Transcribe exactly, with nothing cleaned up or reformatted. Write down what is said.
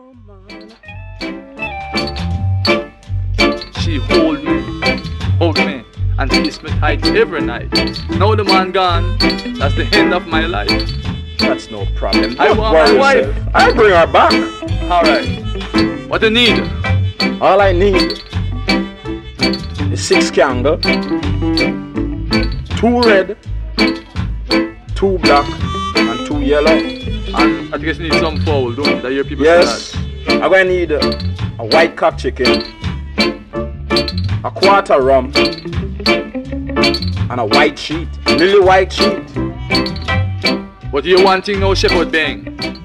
She hold me, hug me, and kiss me tight every night. Now the man gone, that's the end of my life. That's no problem. I Don't want worry my wife. yourself. I'll bring her back. Alright. What do you need? All I need is six candle, two red, two black, and two yellow. And I guess you need some fowl, don't you? That your people Yes. say I'm gonna need a, a white cock chicken, a quarter rum, and a white sheet, lily white sheet. that. What do you wanting now, Shepherd Bang?